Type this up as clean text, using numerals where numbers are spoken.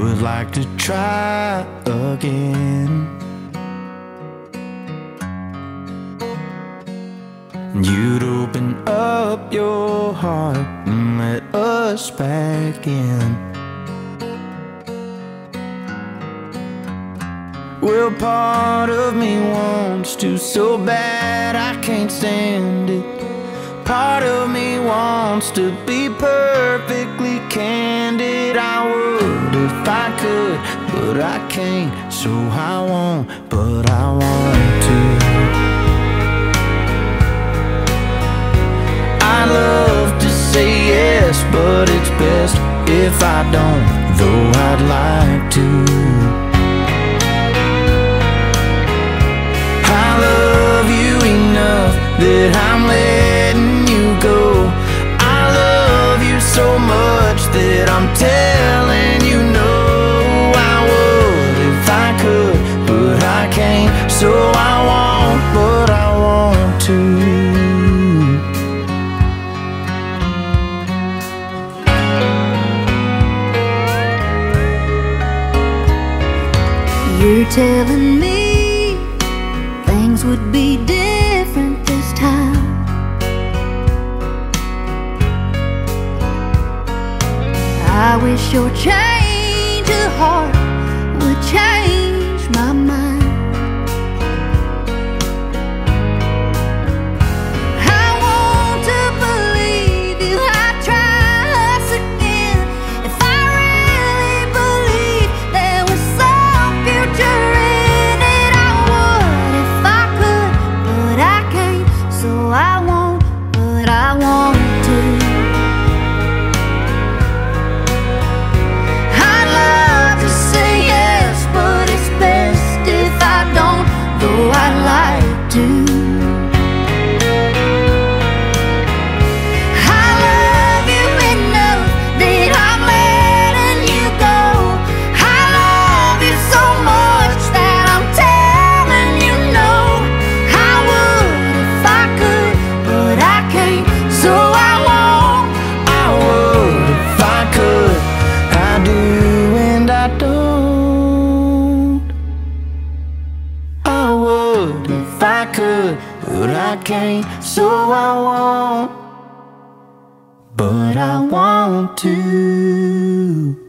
would like to try again. You'd open up your heart and let us back in. Well, part of me wants to so bad I can't stand it. Part of me wants to be perfectly candid. I would if I could, but I can't, so I won't, but I want to. I love to say yes, but it's best if I don't, though I'd like to. I love you enough that I'm letting you go. I love you so much that I'm telling you no. I would if I could, but I can't, so I won't, but I want to. You're telling me things would be different this time. I wish your change of heart would change my mind. I want to believe you. I try us again. If I really believe there was some future in it, I would if I could, but I can't, so I won't, but I want to. I'd love to say yes, but it's best if I don't, though I'd like to. I love you enough that I'm letting you go. I love you so much that I'm telling you no. I would if I could, but I can't, so I won't. I would if I could, I do and I don't. I would if I could, but I can't, so I won't, but I want to.